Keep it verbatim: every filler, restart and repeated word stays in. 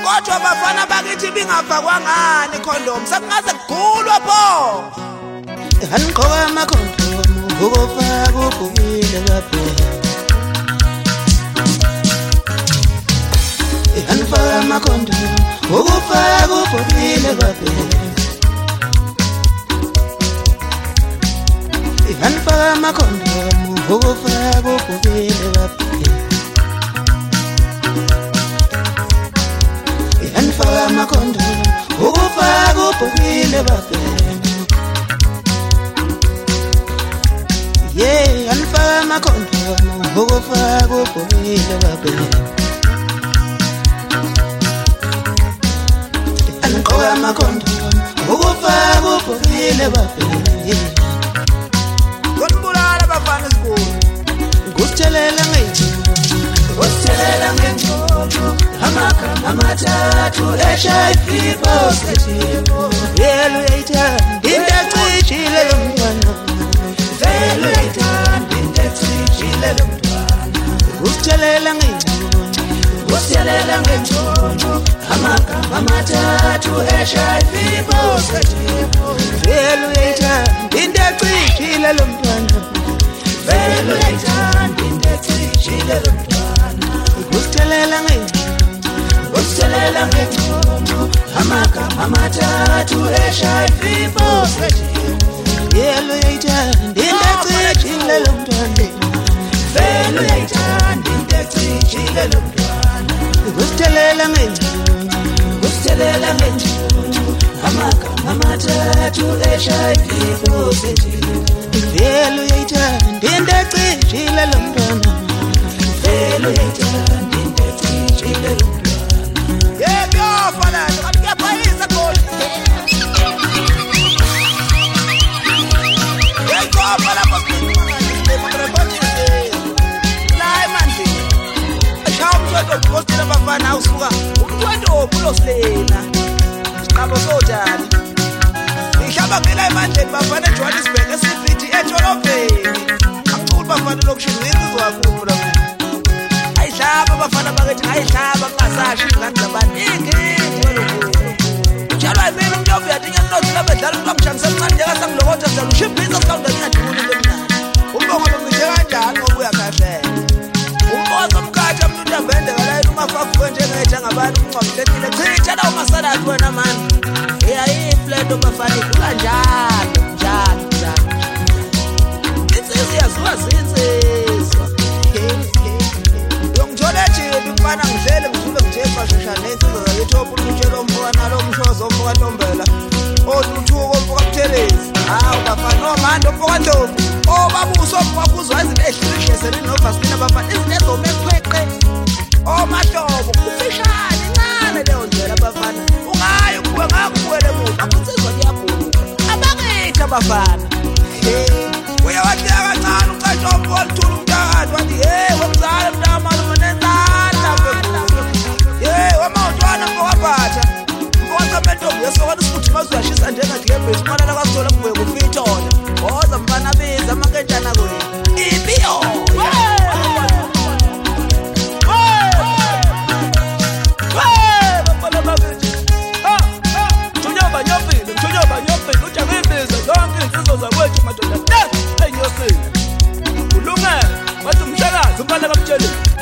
kodwa bafana bakithi bingafakwangani condom sekungaze kugulwa pho Hanqoka amakhondom ukufaka ubhubile kaphela Hanfaka amakhondom ukufaka ubhubile kaphela Hanfaka amakhondom ukufaka ubhubile kaphela Hanfaka amakhondom ukufaka ubhubile kaphela Yeah, hanfaka amakhondom ukufaka ubhubile kaphela Hanqoka amakhondom ukufaka ubhubile kaphela Konibulala bafana isikole Ngusthelela ngejini Ngusthelela ngejini Amagama amathathu H I V positive Vele uyayithanda into ecishile lo mntwana Vele uyayithanda into ecishile lo mntwana Ngusthelela ngejini Ngusthelela ngejini Amagama amathathu H I V positive Vele uyayithanda into ecishile lo mntwana Vele uyayithanda into ecishile lo mntwana Ngusthelela ngejini Ngusthelela ngejini Amagama amathathu H I V positive Vele uyayithanda into ecishile lo mntwana Vele uyayithanda into ecishile lo mntwana Ngusthelela ngejini Ngusthelela ngejini Amagama amathathu H I V positive Vele uyayithanda into ecishile lo mntwana Vele uyayithanda into ecishile lo mntwana Yeah, byofa la kanti kuyaphayiza khona Yayikofa lapho Postela bafana usuka umntwana opuloslela siqabo sojana ngihlaba ngela emandleni bafana eJohannesburg esifiti etholobheni angiculi bafana lokushini ngizizwa kakhulu la ayihlaba bafana bakethi ayihlaba kungasashi ingane zabantu inkingi lokho njalo ayimini umuntu oyathi ngenothi la bedlala ulamshamisa mncane njengasangilokotha njalo ushibhisa sikawunda ngiyadibula lemnani umbongo bengithe kanjani ngoba uyakhahlela umbozo mkhatha umuntu abende kalayini umafafu njengeja ngabantu umncwamhlekile chitha la umasalatu wena mani eyayifleto bafana idlula njalo njalo njalo insizwa yazuka zinsizwa yongijole jibi mfana ngidlele ngidlule ngithemba shoshana nensizwa zakethopu ulutshelo mfana lo mshozo mfoka ntombela oluthuko mfoka buthelezi hawu bafana omando mfoka ntombi obabuso mfoka kuzwa izinto ehlihleseli novasina bafana izinto ezomeqweqe omahlobo kufishane incane leyo ndlela bafana ungayi kuwe ngakuwele muntu akutsizwa liyaguqa abakithi abafana uyawathi akancane ucatsha umfo oluthula umntakati wathi hey wemzala mntamalo manenzala hey wamawutwana mfowaphatha mfowatamentombi yesokwathi isikuthi mazuyashisa njengathi ngebhesi umanala kwasithola kubuye kufitona oza mfana biza amakentshana kwenu ibiyo Zakwethu madoda, hey nyosini. Ulungele, wathi umhlekazi umbala kamtsheli.